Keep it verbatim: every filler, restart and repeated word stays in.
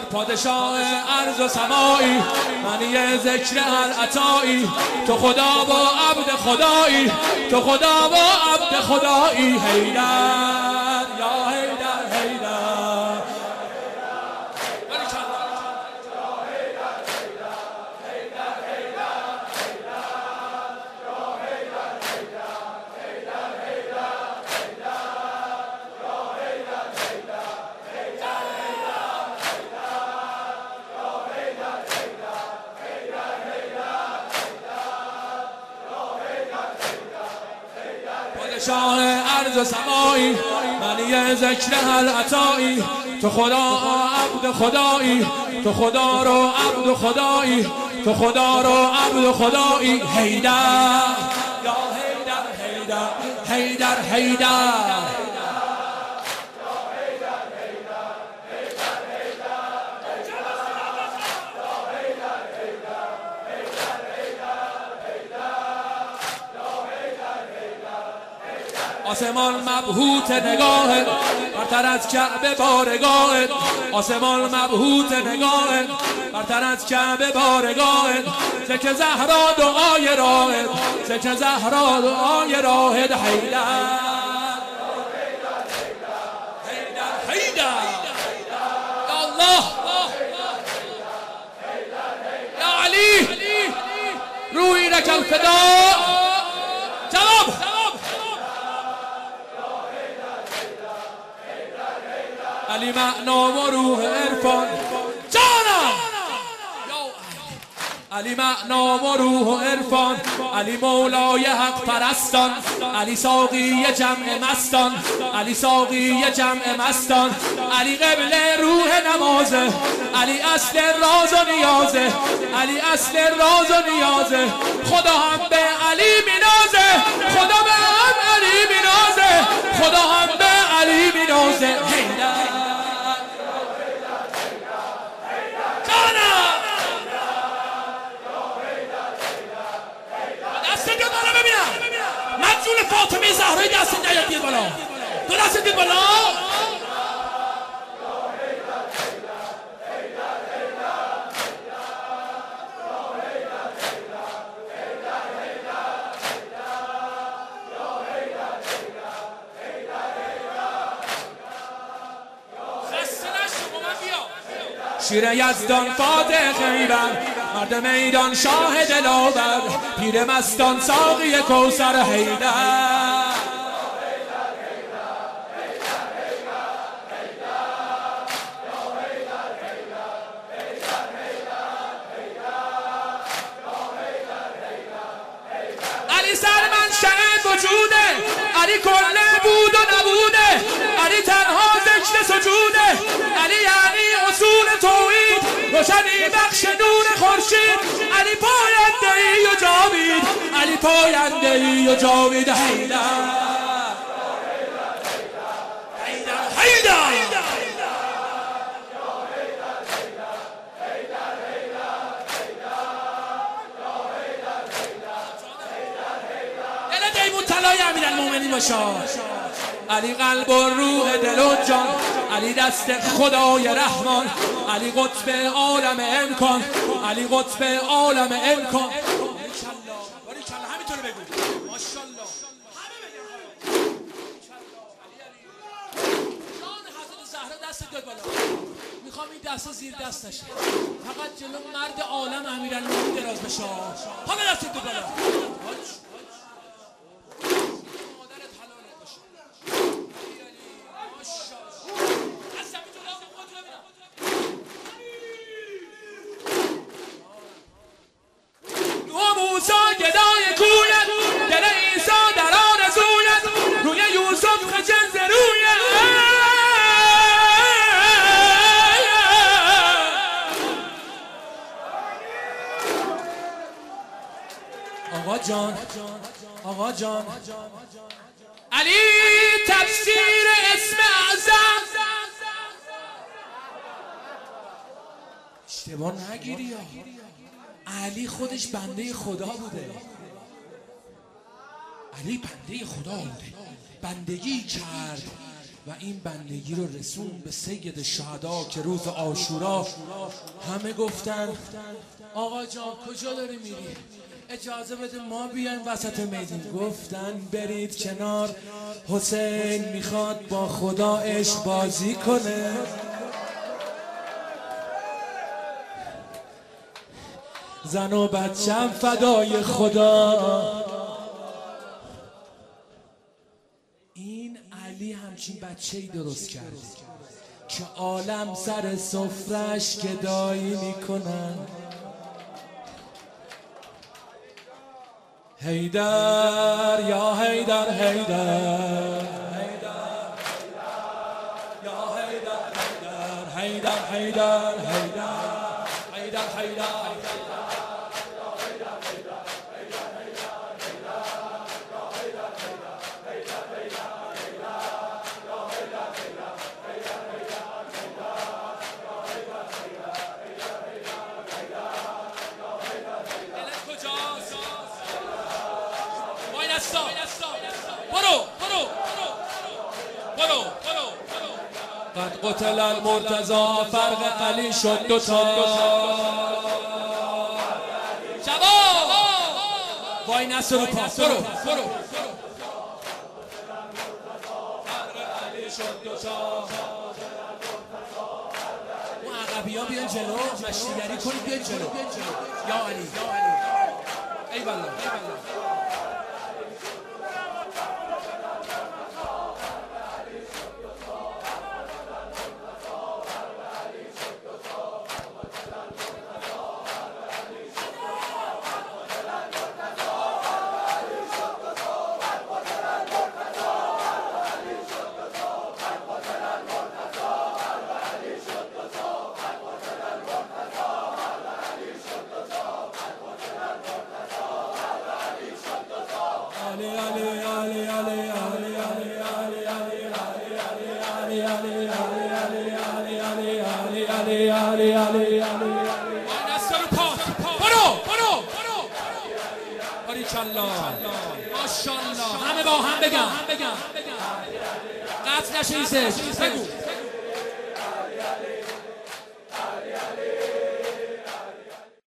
پادشاه ارض و سمایی، منی ذکر هر عطایی، تو خدا و عبد خدایی، تو خدا و عبد خدایی. حیدر یا حیدر حیدر شاه ارض و سمایی، منی ذکر هر عطایی، تو خدا عبد خدایی، تو خدا رو عبد خدایی، تو خدا رو عبد خدایی. حیدر یا حیدر حیدر حیدر حیدر آسمان مبهوت نگاهت، برتر از کعبه بارگاهت، آسمان مبهوت نگاهت، برتر از کعبه بارگاهت، ذکر زهرا دعای راهت، ذکر زهرا دعای راهت. حیدر حیدر حیدر یا الله یا علی روحی لک الفدا. جواب علی معنا و روح عرفان جانم، علی معنا و روح عرفان، علی مولای حق پرستان، علی ساقی جمع مستان، علی ساقی جمع مستان، علی قبل روح نمازه، علی اصل راز و نیازه، علی اصل راز و نیازه. خدا هم به علی مینازه، خدا به هم علی مینازه، خدا هم به علی مینازه. مجنون فاطمه زهرای دست نیاد دید بالا، دو دست دید بالا. شیر یزدان فاتح خیبر، مرد میدان شاه دلاور، پیر مستان ساقی کوثر. حیدر علی سرمنشأ وجوده، علی کل بود و نبوده، علی تنها ذکر سجوده، علی یعنی اصول توحید، روشنی بخش نور خورشید، علی پاینده ای و جاوید، علی پاینده ای و جاوید. حیدر حیدر حیدر دل دیمون طلای امیرالمومنین باشد. علی قلب و روح دل و جان، علی دست خدای رحمان، علی قطب عالم امکان، علی قطب عالم امکان. باریکلا همینطوره بگو ماشاءالله. جان حضرت زهرا دست داد بالا، میخوام این دستا زیر دست نشه، فقط جلو مرد عالم امیرالمومنین دراز بشه. حالا دست داد بالا. گدای کویت، دل عیسی در آرزویت، روی یوسف خجل ز رویت. آقا جان آقا جان علی تفسیر اسم اعظم. اشتباه نگیری یا علی خودش بنده خدا بوده، علی بنده خدا بوده، بندگی کرد و این بندگی رو رسون به سید شهدا که روز عاشورا همه گفتن آقا جان کجا داری میری؟ اجازه بده ما بیایم وسط میدون. گفتن برید کنار، حسین میخواد با خدا عشق بازی کنه. زن و بچم فدای خدا. این علی همچین بچه‌ای درست کرده که عالم سر سفرش گدایی میکنن. حیدر یا حیدر حیدر یا حیدر حیدر حیدر حیدر حیدر برو برو برو برو قد قتل المرتضی فرق علی شد دوتا. شباب وای نصر رو پاس برو برو فرق علی شد دوتا. اون عقبی ها بیان جلو، مشتیگری کنید بیان جلو. یا علی یا علی ای والله ای والله. ماشاءالله همه با هم بگم قطع نشه این سه بگو